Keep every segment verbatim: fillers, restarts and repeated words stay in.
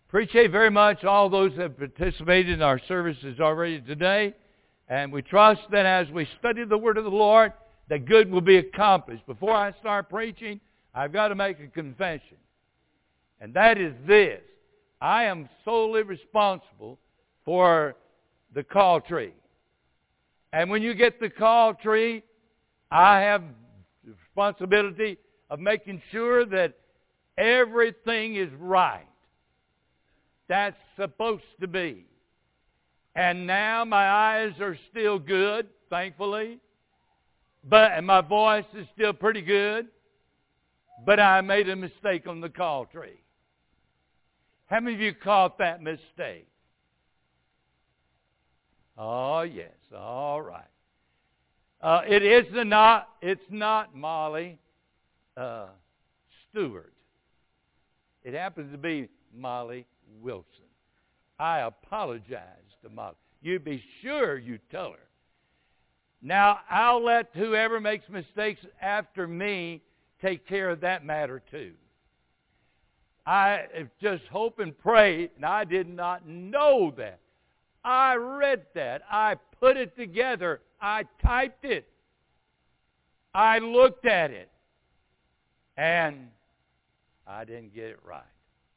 Appreciate very much all those that have participated in our services already today. And we trust that as we study the Word of the Lord, that good will be accomplished. Before I start preaching, I've got to make a confession. And that is this. I am solely responsible for the call tree. And when you get the call tree, I have the responsibility of making sure that everything is right. That's supposed to be. And now my eyes are still good, thankfully. But and my voice is still pretty good. But I made a mistake on the call tree. How many of you caught that mistake? Oh, yes. All right. Uh, it is not, it's not Molly uh, Stewart. It happens to be Molly Wilson. I apologize to Molly. You be sure you tell her. Now, I'll let whoever makes mistakes after me take care of that matter too. I just hope and pray, and I did not know that. I read that. I put it together. I typed it. I looked at it. And I didn't get it right.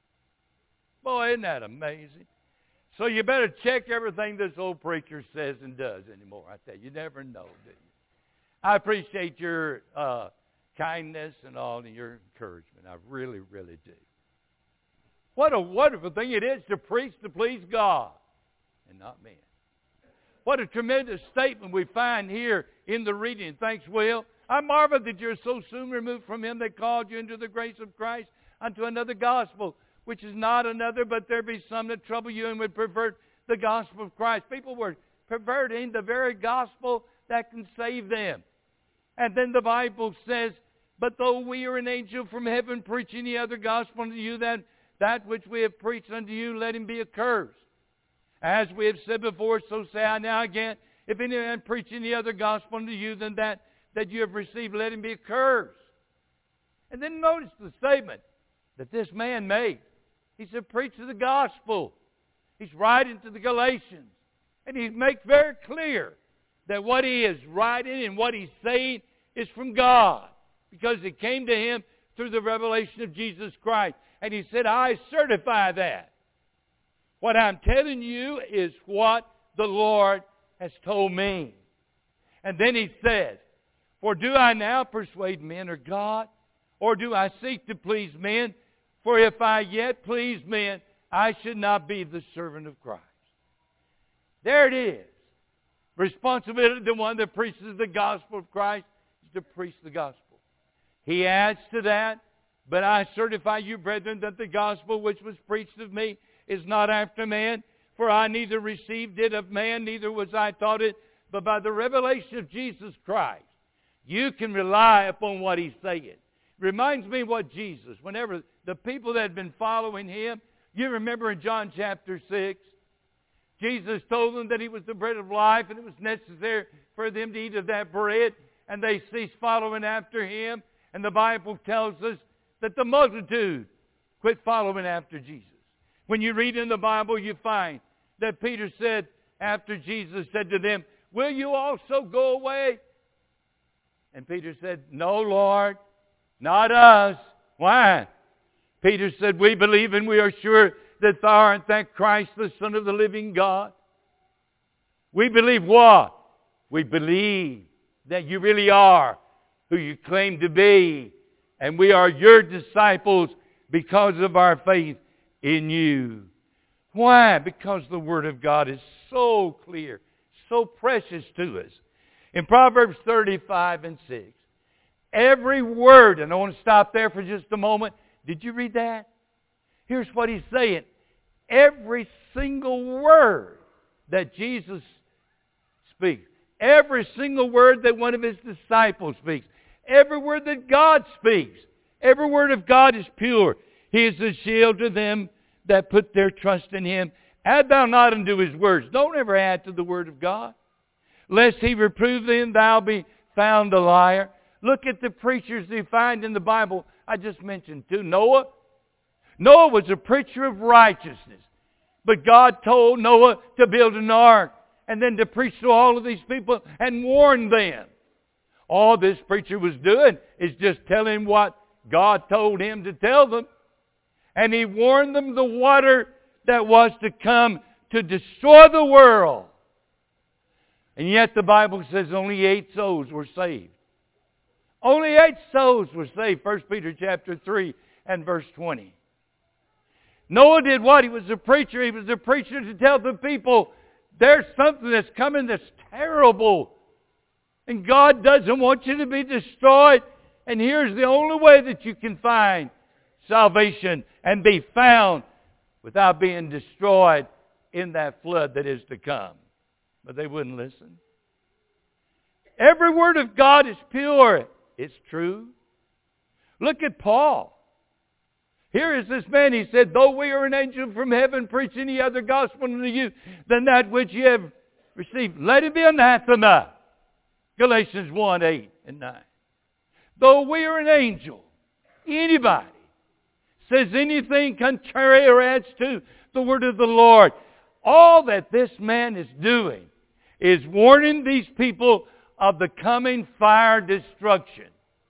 Boy, isn't that amazing? So you better check everything this old preacher says and does anymore. I tell you, you never know, do you? I appreciate your uh, kindness and all and your encouragement. I really, really do. What a wonderful thing it is to preach to please God and not men. What a tremendous statement we find here in the reading. Thanks, Will. I marvel that you're so soon removed from him that called you into the grace of Christ unto another gospel, which is not another, but there be some that trouble you and would pervert the gospel of Christ. People were perverting the very gospel that can save them. And then the Bible says, but though we are an angel from heaven preaching the other gospel unto you, that, that which we have preached unto you, let him be accursed. As we have said before, so say I now again, if any man preaching the other gospel unto you than that that you have received, let him be accursed. And then notice the statement that this man made. He said, preach the gospel. He's writing to the Galatians. And he makes very clear that what he is writing and what he's saying is from God. Because it came to him through the revelation of Jesus Christ. And he said, I certify that. What I'm telling you is what the Lord has told me. And then he says, for do I now persuade men or God? Or do I seek to please men? For if I yet please men, I should not be the servant of Christ. There it is. Responsibility of the one that preaches the gospel of Christ is to preach the gospel. He adds to that, but I certify you, brethren, that the gospel which was preached of me is not after man. For I neither received it of man, neither was I taught it, but by the revelation of Jesus Christ. You can rely upon what he's saying. Reminds me what Jesus, whenever the people that had been following him, you remember in John chapter six, Jesus told them that he was the bread of life and it was necessary for them to eat of that bread, and they ceased following after him. And the Bible tells us that the multitude quit following after Jesus. When you read in the Bible, you find that Peter said, after Jesus said to them, will you also go away? And Peter said, no, Lord, not us. Why? Peter said, we believe and we are sure that thou art that Christ, the Son of the living God. We believe what? We believe that you really are who you claim to be. And we are your disciples because of our faith in you. Why? Because the Word of God is so clear, so precious to us. In Proverbs thirty-five and six, every word, and I want to stop there for just a moment. Did you read that? Here's what he's saying. Every single word that Jesus speaks, every single word that one of his disciples speaks, every word that God speaks, every word of God is pure. He is a shield to them that put their trust in him. Add thou not unto his words. Don't ever add to the word of God. Lest he reprove thee and thou be found a liar. Look at the preachers you find in the Bible. I just mentioned two. Noah. Noah was a preacher of righteousness. But God told Noah to build an ark and then to preach to all of these people and warn them. All this preacher was doing is just telling what God told him to tell them. And he warned them the water that was to come to destroy the world. And yet the Bible says only eight souls were saved. Only eight souls were saved. First Peter chapter three and verse twenty. Noah did what? He was a preacher. He was a preacher to tell the people, there's something that's coming that's terrible. And God doesn't want you to be destroyed. And here's the only way that you can find salvation and be found without being destroyed in that flood that is to come. But they wouldn't listen. Every word of God is pure. It's true. Look at Paul. Here is this man, he said, though we are an angel from heaven preach any other gospel unto you than that which you have received, let it be anathema. Galatians one, eight and nine. Though we are an angel, anybody says anything contrary or adds to the word of the Lord, all that this man is doing is warning these people of the coming fire destruction.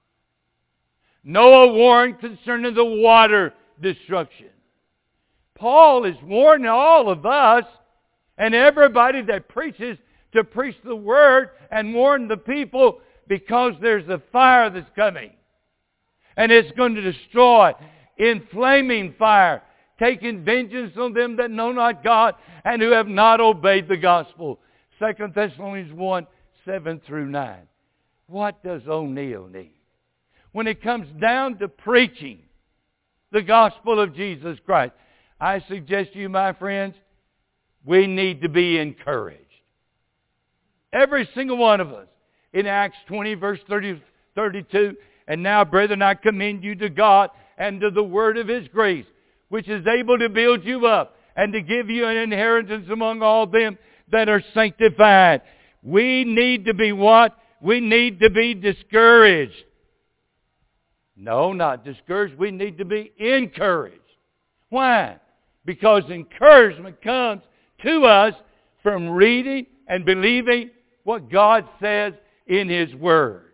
Noah warned concerning the water destruction. Paul is warning all of us and everybody that preaches to preach the word and warn the people, because there's a fire that's coming. And it's going to destroy, in flaming fire, taking vengeance on them that know not God and who have not obeyed the gospel. Second Thessalonians one, seven through nine. What does O'Neill need? When it comes down to preaching the gospel of Jesus Christ, I suggest to you, my friends, we need to be encouraged. Every single one of us. In Acts twenty, verse thirty, thirty-two, and now, brethren, I commend you to God and to the word of His grace, which is able to build you up and to give you an inheritance among all them that are sanctified. We need to be what? We need to be discouraged. No, not discouraged. We need to be encouraged. Why? Because encouragement comes to us from reading and believing what God says in His Word.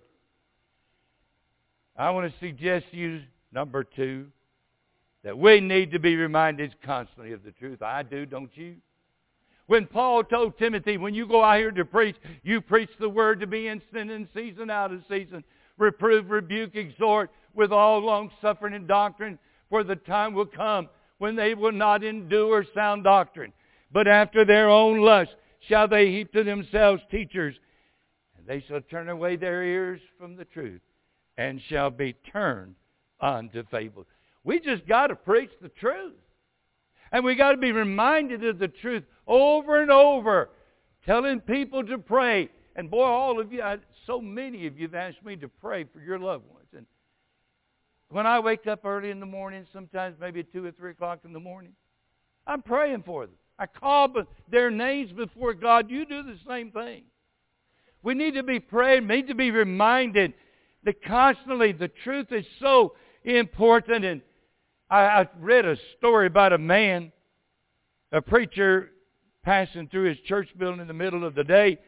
I want to suggest to you, number two, that we need to be reminded constantly of the truth. I do, don't you? When Paul told Timothy, when you go out here to preach, you preach the Word to be instant in season, out of season. Reprove, rebuke, exhort with all long-suffering and doctrine, for the time will come when they will not endure sound doctrine, but after their own lust shall they heap to themselves teachers, and they shall turn away their ears from the truth, and shall be turned unto fables. We just got to preach the truth. And we got to be reminded of the truth over and over, telling people to pray. And boy, all of you, I, so many of you have asked me to pray for your loved ones. And when I wake up early in the morning, sometimes maybe at two or three o'clock in the morning, I'm praying for them. I call their names before God. You do the same thing. We need to be praying, need to be reminded that constantly the truth is so important. And I, I read a story about a man, a preacher passing through his church building in the middle of the day.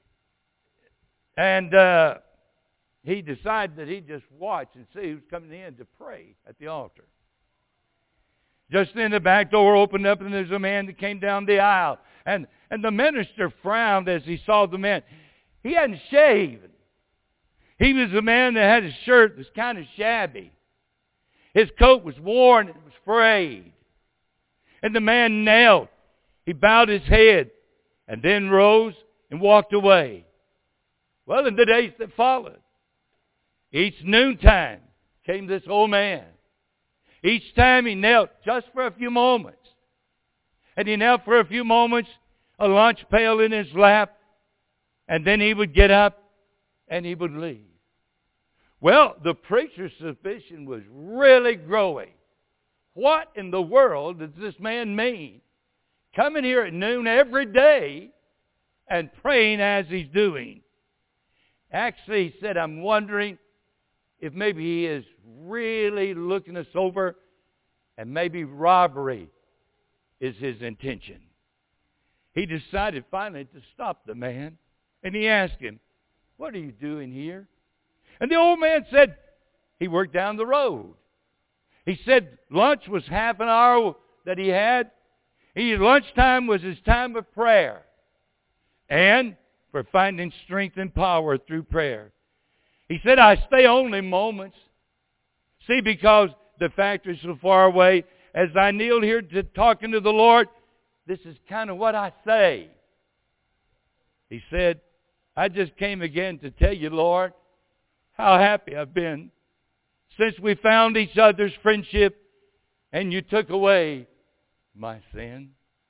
And uh, he decided that he'd just watch and see who's coming in to pray at the altar. Just then the back door opened up and there's a man that came down the aisle. And, and the minister frowned as he saw the man. He hadn't shaved. He was a man that had a shirt that was kind of shabby. His coat was worn and it was frayed. And the man knelt. He bowed his head and then rose and walked away. Well, in the days that followed, each noontime came this old man. Each time he knelt just for a few moments. And he knelt for a few moments, a lunch pail in his lap, and then he would get up and he would leave. Well, the preacher's suspicion was really growing. What in the world does this man mean? Coming here at noon every day and praying as he's doing. Actually, he said, I'm wondering if maybe he is really looking us over and maybe robbery is his intention. He decided finally to stop the man, and he asked him, "What are you doing here?" And the old man said he worked down the road. He said lunch was half an hour that he had. He, lunchtime was his time of prayer, and for finding strength and power through prayer. He said, "I stay only moments. See, because the factory's so far away, as I kneel here to talking to the Lord, this is kind of what I say." He said, "I just came again to tell you, Lord, how happy I've been since we found each other's friendship and you took away my sin."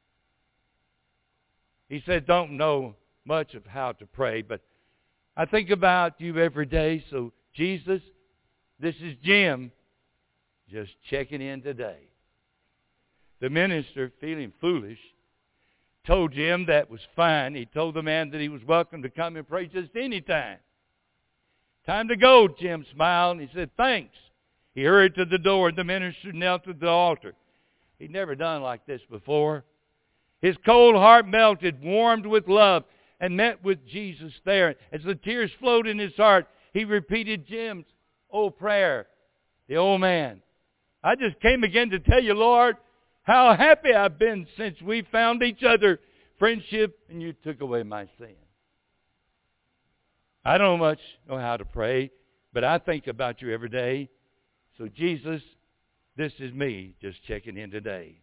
He said, "Don't know much of how to pray, but I think about you every day. So, Jesus, this is Jim, just checking in today." The minister, feeling foolish, told Jim that was fine. He told the man that he was welcome to come and pray just any time. "Time to go," Jim smiled, and he said, "Thanks." He hurried to the door, and the minister knelt at the altar. He'd never done like this before. His cold heart melted, warmed with love, and met with Jesus there. As the tears flowed in his heart, he repeated Jim's old prayer. The old man, "I just came again to tell you, Lord, how happy I've been since we found each other friendship and you took away my sin." I don't much know how to pray, but I think about you every day. So, Jesus, this is me just checking in today.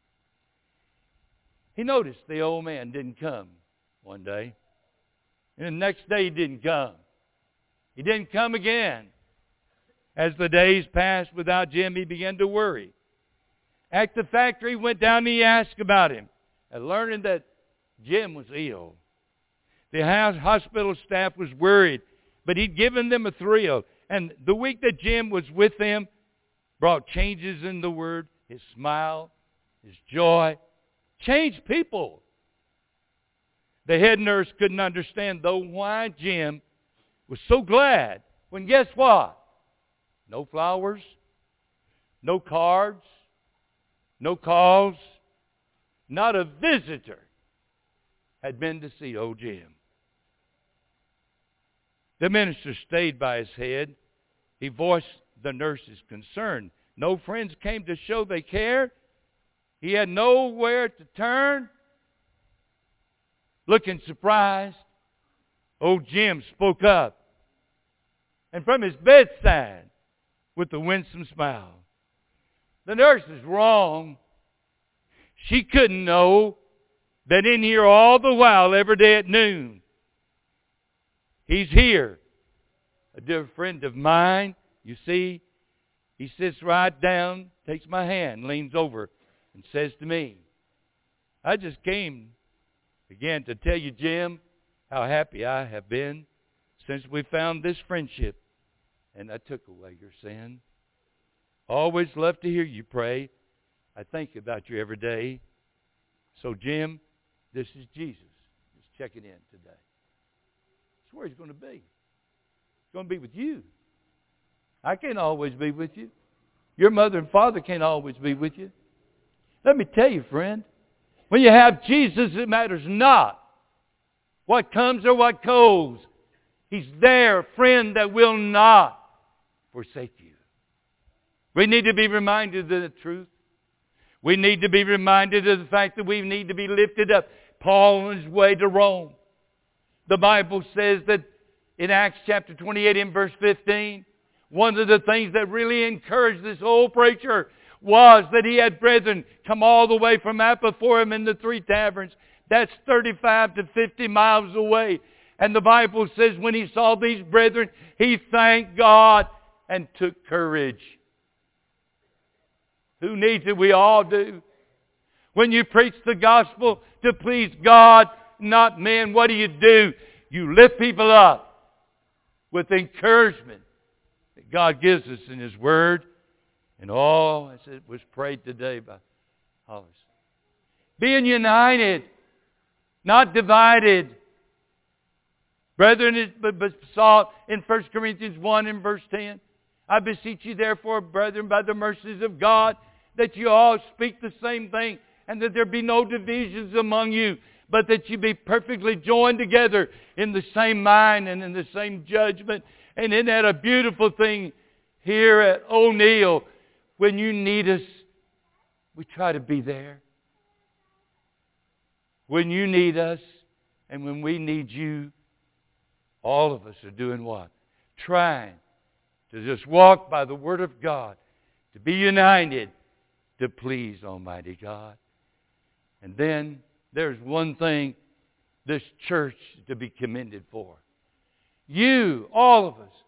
He noticed the old man didn't come one day. And the next day he didn't come. He didn't come again. As the days passed without Jim, he began to worry. At the factory, he went down and he asked about him, and learning that Jim was ill. The hospital staff was worried, but he'd given them a thrill. And the week that Jim was with them brought changes in the Word, his smile, his joy, changed people. The head nurse couldn't understand, though, why Jim was so glad when, guess what? No flowers, no cards, no calls, not a visitor had been to see old Jim. The minister stayed by his head. He voiced the nurse's concern. No friends came to show they cared. He had nowhere to turn. Looking surprised, old Jim spoke up. And from his bedside, with a winsome smile, "The nurse is wrong. She couldn't know that in here all the while, every day at noon, he's here. A dear friend of mine, you see, he sits right down, takes my hand, leans over, and says to me, 'I just came again to tell you, Jim, how happy I have been since we found this friendship and I took away your sin. Always love to hear you pray. I think about you every day. So, Jim, this is Jesus. Just checking in today.'" That's where he's going to be. He's going to be with you. I can't always be with you. Your mother and father can't always be with you. Let me tell you, friend, when you have Jesus, it matters not what comes or what goes. He's there, a friend that will not forsake you. We need to be reminded of the truth. We need to be reminded of the fact that we need to be lifted up. Paul on his way to Rome. The Bible says that in Acts chapter twenty-eight and verse fifteen, one of the things that really encouraged this old preacher was that he had brethren come all the way from out before him in the three taverns. That's thirty-five to fifty miles away. And the Bible says when he saw these brethren, he thanked God and took courage. Who needs it? We all do. When you preach the gospel to please God, not men, what do you do? You lift people up with encouragement that God gives us in His Word. And all, as it was prayed today by Hollis. Being united, not divided. Brethren, it besought in First Corinthians one and verse ten. "I beseech you therefore, brethren, by the mercies of God, that you all speak the same thing, and that there be no divisions among you, but that you be perfectly joined together in the same mind and in the same judgment. And isn't that a beautiful thing here at O'Neill? When you need us, we try to be there. When you need us and when we need you, all of us are doing what? Trying to just walk by the Word of God, to be united, to please Almighty God. And then there's one thing this church is to be commended for. You, all of us,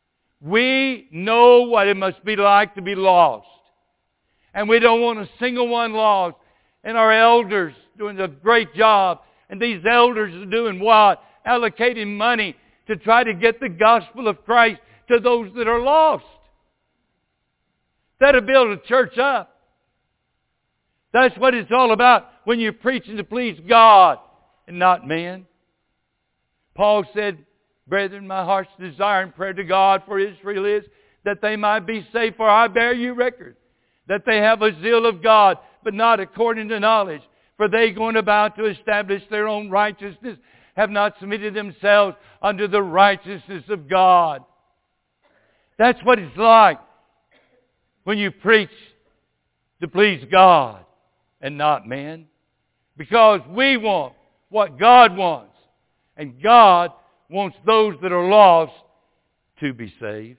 we know what it must be like to be lost. And we don't want a single one lost. And our elders doing a great job. And these elders are doing what? Allocating money to try to get the gospel of Christ to those that are lost. That'll build a church up. That's what it's all about when you're preaching to please God and not men. Paul said, brethren, my heart's desire and prayer to God for Israel is that they might be saved, for I bear you record that they have a zeal of God, but not according to knowledge. For they going about to establish their own righteousness have not submitted themselves unto the righteousness of God. That's what it's like when you preach to please God and not men. Because we want what God wants. And God wants those that are lost to be saved.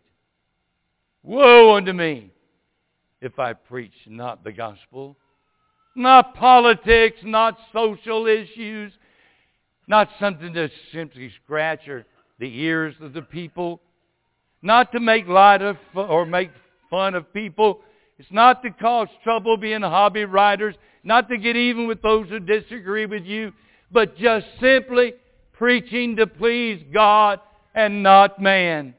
Woe unto me if I preach not the gospel. Not politics, not social issues, not something to simply scratch or the ears of the people. Not to make light of or make fun of people. It's not to cause trouble being hobby riders. Not to get even with those who disagree with you. But just simply preaching to please God and not man.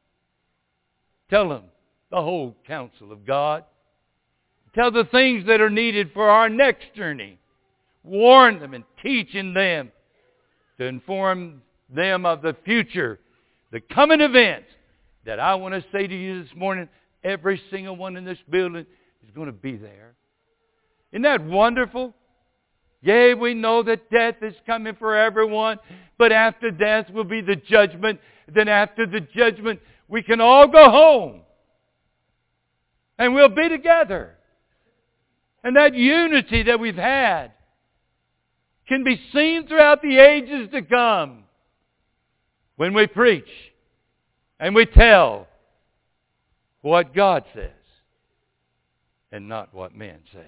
Tell them the whole counsel of God. Tell the things that are needed for our next journey. Warn them and teaching them to inform them of the future, the coming events that I want to say to you this morning. Every single one in this building is going to be there. Isn't that wonderful? Yea, we know that death is coming for everyone, but after death will be the judgment. Then after the judgment, we can all go home. And we'll be together. And that unity that we've had can be seen throughout the ages to come when we preach and we tell what God says and not what man says.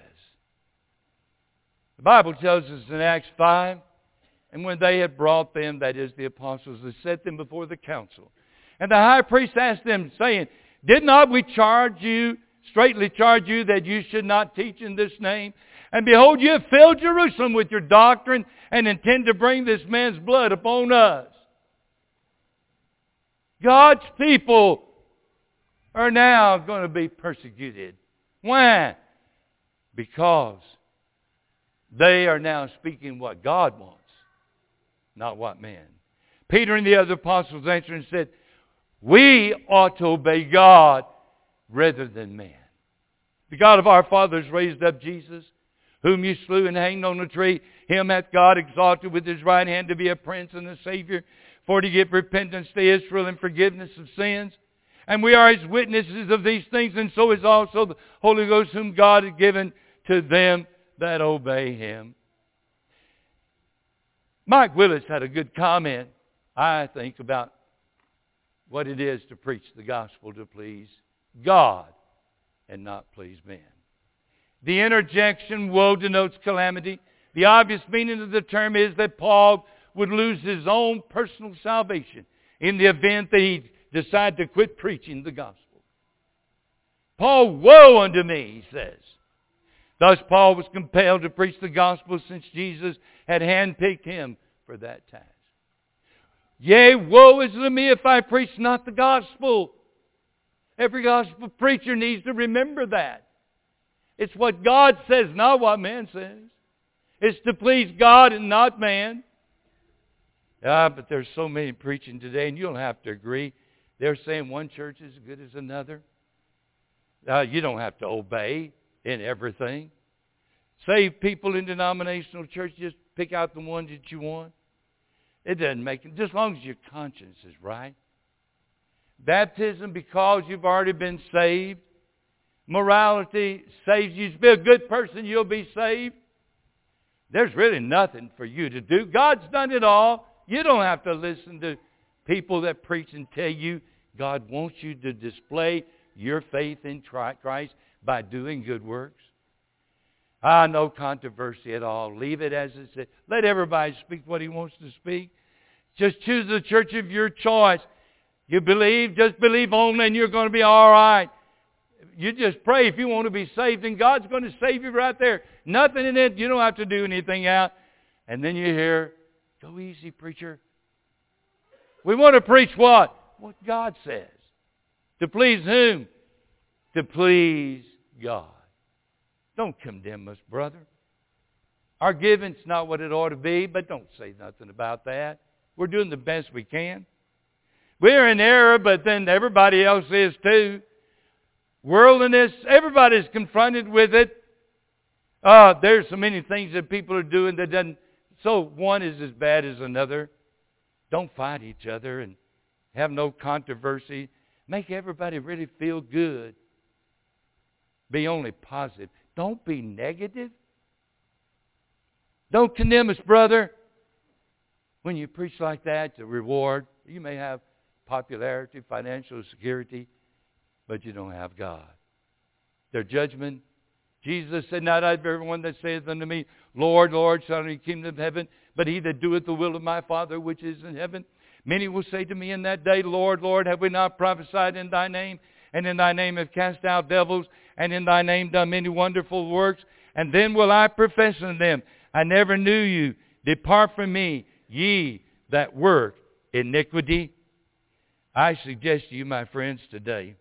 The Bible tells us in Acts five, and when they had brought them, that is the apostles, they set them before the council. And the high priest asked them, saying, did not we charge you, straitly charge you, that you should not teach in this name? And behold, you have filled Jerusalem with your doctrine, and intend to bring this man's blood upon us. God's people are now going to be persecuted. Why? Because they are now speaking what God wants, not what man. Peter and the other apostles answered and said, we ought to obey God rather than man. The God of our fathers raised up Jesus, whom you slew and hanged on a tree. Him hath God exalted with His right hand to be a prince and a Savior, for to give repentance to Israel and forgiveness of sins. And we are His witnesses of these things, and so is also the Holy Ghost, whom God hath given to them that obey Him. Mike Willis had a good comment, I think, about what it is to preach the gospel to please God and not please men. The interjection, woe, denotes calamity. The obvious meaning of the term is that Paul would lose his own personal salvation in the event that he decided to quit preaching the gospel. Paul, woe unto me, he says. Thus Paul was compelled to preach the gospel, since Jesus had handpicked him for that task. Yea, woe is to me if I preach not the gospel. Every gospel preacher needs to remember that. It's what God says, not what man says. It's to please God and not man. Ah, but there's so many preaching today, and you'll have to agree. They're saying one church is as good as another. Uh, you don't have to obey. in everything. Save people in denominational church, just pick out the ones that you want. It doesn't make it, just as long as your conscience is right. Baptism, because you've already been saved. Morality saves you. To be a good person, you'll be saved. There's really nothing for you to do. God's done it all. You don't have to listen to people that preach and tell you. God wants you to display your faith in Christ by doing good works. Ah, no controversy at all. Leave it as it is. Let everybody speak what he wants to speak. Just choose the church of your choice. You believe, just believe only, and you're going to be all right. You just pray if you want to be saved, and God's going to save you right there. Nothing in it. You don't have to do anything out. And then you hear, go easy, preacher. We want to preach what? What God says. To please whom? To please God. Don't condemn us, brother. Our giving's not what it ought to be, but don't say nothing about that. We're doing the best we can. We're in error, but then everybody else is too. Worldliness, everybody's confronted with it. Uh, there's so many things that people are doing that doesn't, so one is as bad as another. Don't fight each other and have no controversy. Make everybody really feel good. Be only positive. Don't be negative. Don't condemn us, brother. When you preach like that, the reward, you may have popularity, financial security, but you don't have God. Their judgment, Jesus said, not everyone that saith unto me, Lord, Lord, shall enter the kingdom of heaven, but he that doeth the will of my Father which is in heaven. Many will say to me in that day, Lord, Lord, have we not prophesied in thy name? And in thy name have cast out devils, and in thy name done many wonderful works. And then will I profess unto them, I never knew you. Depart from me, ye that work iniquity. I suggest to you, my friends, today,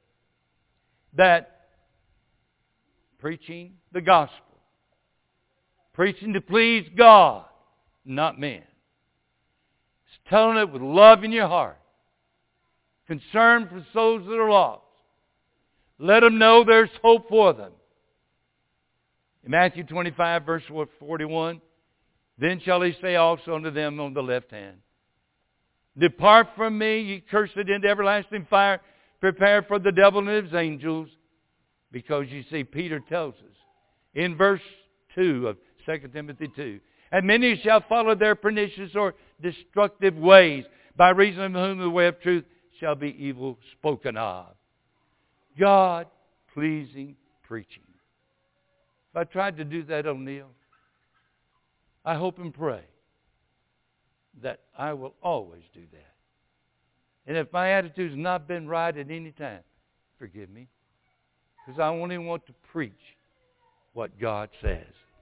that preaching the gospel, preaching to please God, not men, it's telling it with love in your heart, concern for souls that are lost. Let them know there's hope for them. In Matthew twenty-five, verse forty-one, then shall he say also unto them on the left hand, depart from me, ye cursed, into everlasting fire, prepared for the devil and his angels. Because you see, Peter tells us in verse two of Second Timothy two, and many shall follow their pernicious or destructive ways, by reason of whom the way of truth shall be evil spoken of. God-pleasing preaching. If I tried to do that, O'Neill, I hope and pray that I will always do that. And if my attitude's not been right at any time, forgive me. Because I only want to preach what God says.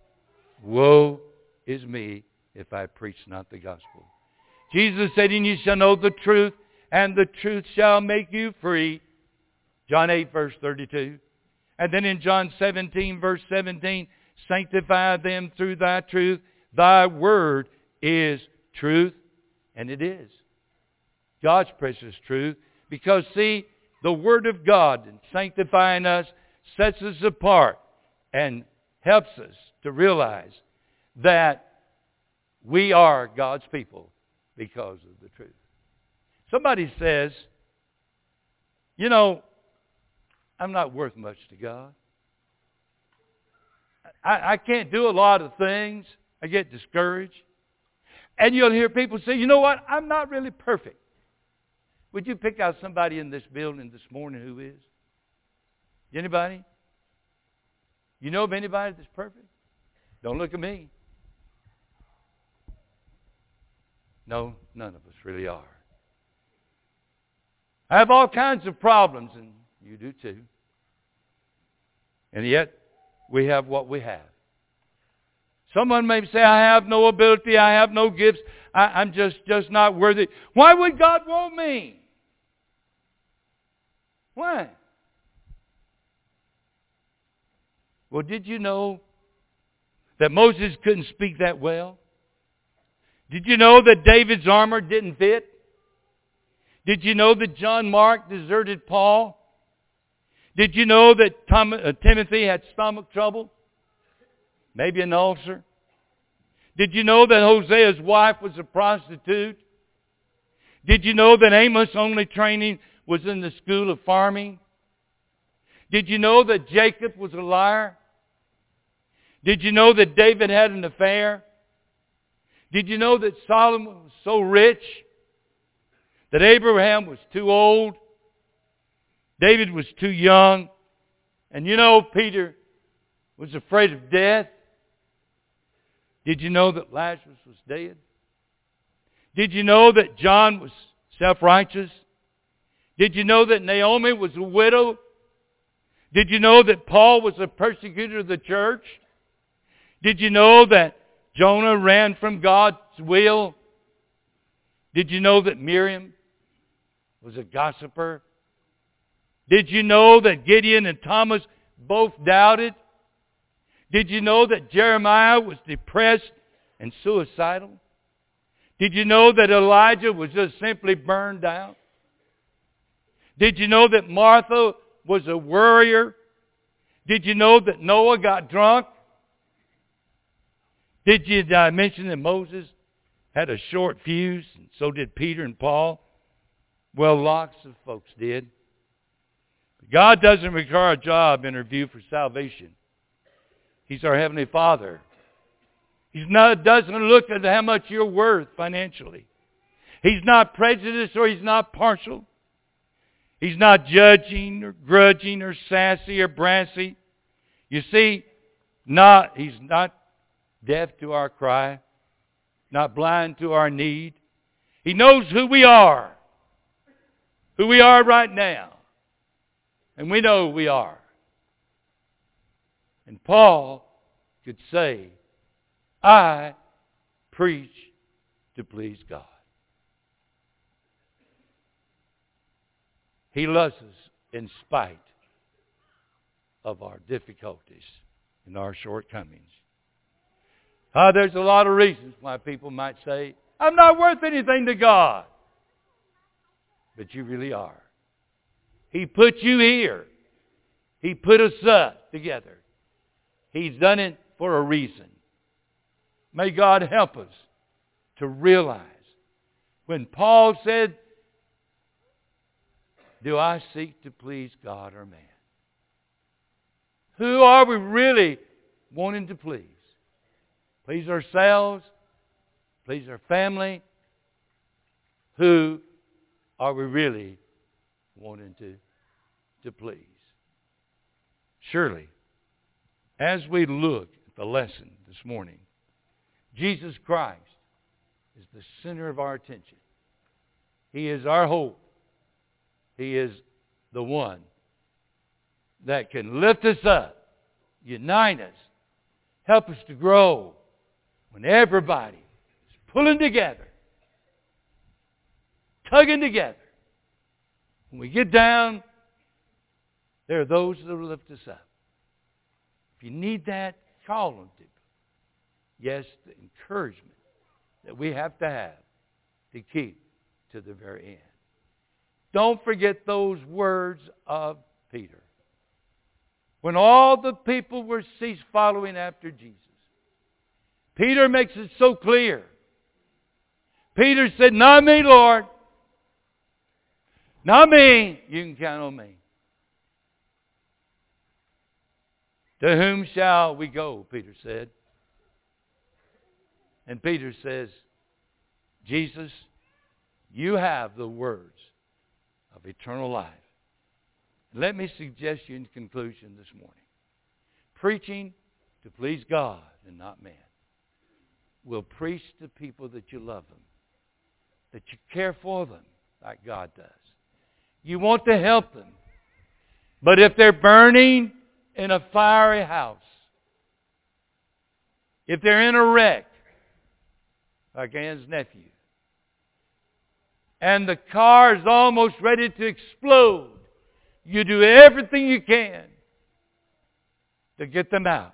Woe is me if I preach not the gospel. Jesus said, and you shall know the truth, and the truth shall make you free. John eight, verse thirty-two. And then in John seventeen, verse seventeen, sanctify them through thy truth. Thy word is truth. And it is. God's precious truth. Because, see, the Word of God in sanctifying us sets us apart and helps us to realize that we are God's people because of the truth. Somebody says, you know, I'm not worth much to God. I, I can't do a lot of things. I get discouraged. And you'll hear people say, you know what, I'm not really perfect. Would you pick out somebody in this building this morning who is? Anybody? You know of anybody that's perfect? Don't look at me. No, none of us really are. I have all kinds of problems, and you do too. And yet, we have what we have. Someone may say, I have no ability, I have no gifts, I, I'm just, just not worthy. Why would God want me? Why? Well, did you know that Moses couldn't speak that well? Did you know that David's armor didn't fit? Did you know that John Mark deserted Paul? Did you know that Tom, uh, Timothy had stomach trouble? Maybe an ulcer. Did you know that Hosea's wife was a prostitute? Did you know that Amos' only training was in the school of farming? Did you know that Jacob was a liar? Did you know that David had an affair? Did you know that Solomon was so rich that Abraham was too old? David was too young. And you know Peter was afraid of death. Did you know that Lazarus was dead? Did you know that John was self-righteous? Did you know that Naomi was a widow? Did you know that Paul was a persecutor of the church? Did you know that Jonah ran from God's will? Did you know that Miriam was a gossiper? Did you know that Gideon and Thomas both doubted? Did you know that Jeremiah was depressed and suicidal? Did you know that Elijah was just simply burned out? Did you know that Martha was a worrier? Did you know that Noah got drunk? Did you uh, mention that Moses had a short fuse, and so did Peter and Paul? Well, lots of folks did. God doesn't require a job interview for salvation. He's our Heavenly Father. He doesn't look at how much you're worth financially. He's not prejudiced or He's not partial. He's not judging or grudging or sassy or brassy. You see, not He's not deaf to our cry, not blind to our need. He knows who we are, who we are right now. And we know who we are. And Paul could say, I preach to please God. He loves us in spite of our difficulties and our shortcomings. Ah, there's a lot of reasons why people might say, I'm not worth anything to God. But you really are. He put you here. He put us up together. He's done it for a reason. May God help us to realize when Paul said, do I seek to please God or man? Who are we really wanting to please? Please ourselves? Please our family? Who are we really wanting to, to please? Surely, as we look at the lesson this morning, Jesus Christ is the center of our attention. He is our hope. He is the one that can lift us up, unite us, help us to grow when everybody is pulling together, tugging together. When we get down, there are those that will lift us up. If you need that, call on people. Yes, the encouragement that we have to have to keep to the very end. Don't forget those words of Peter. When all the people were ceased following after Jesus, Peter makes it so clear. Peter said, not me, Lord. Not me. You can count on me. To whom shall we go? Peter said. And Peter says, Jesus, you have the words of eternal life. Let me suggest you in conclusion this morning. Preaching to please God and not man. Will preach to people that you love them, that you care for them like God does. You want to help them. But if they're burning in a fiery house, if they're in a wreck, like Ann's nephew, and the car is almost ready to explode, you do everything you can to get them out,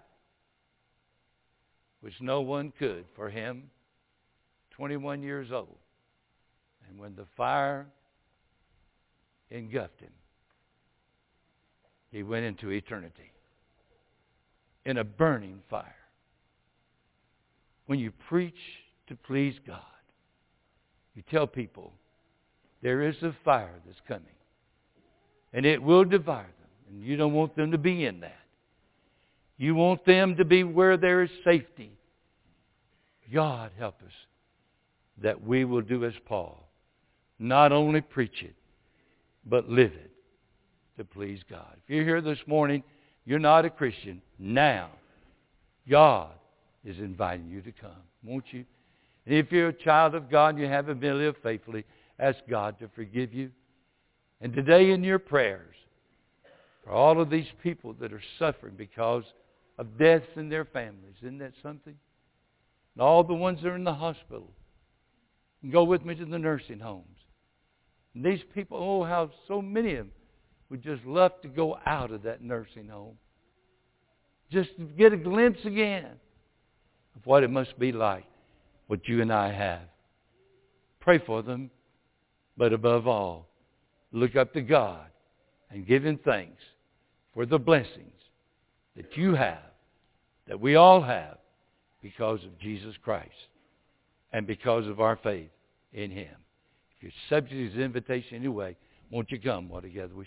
which no one could for him, twenty-one years old. And when the fire engulfed him, he went into eternity in a burning fire. When you preach to please God, you tell people there is a fire that's coming, and it will devour them, and you don't want them to be in that. You want them to be where there is safety. God help us that we will do as Paul. Not only preach it, but live it to please God. If you're here this morning, you're not a Christian. Now, God is inviting you to come. Won't you? And if you're a child of God and you haven't been lived faithfully, ask God to forgive you. And today in your prayers, for all of these people that are suffering because of deaths in their families, isn't that something? And all the ones that are in the hospital. And go with me to the nursing homes. And these people, oh, how so many of them would just love to go out of that nursing home. Just to get a glimpse again of what it must be like, what you and I have. Pray for them, but above all, look up to God and give Him thanks for the blessings that you have, that we all have, because of Jesus Christ and because of our faith in Him. If you're subject to His invitation anyway, won't you come while together we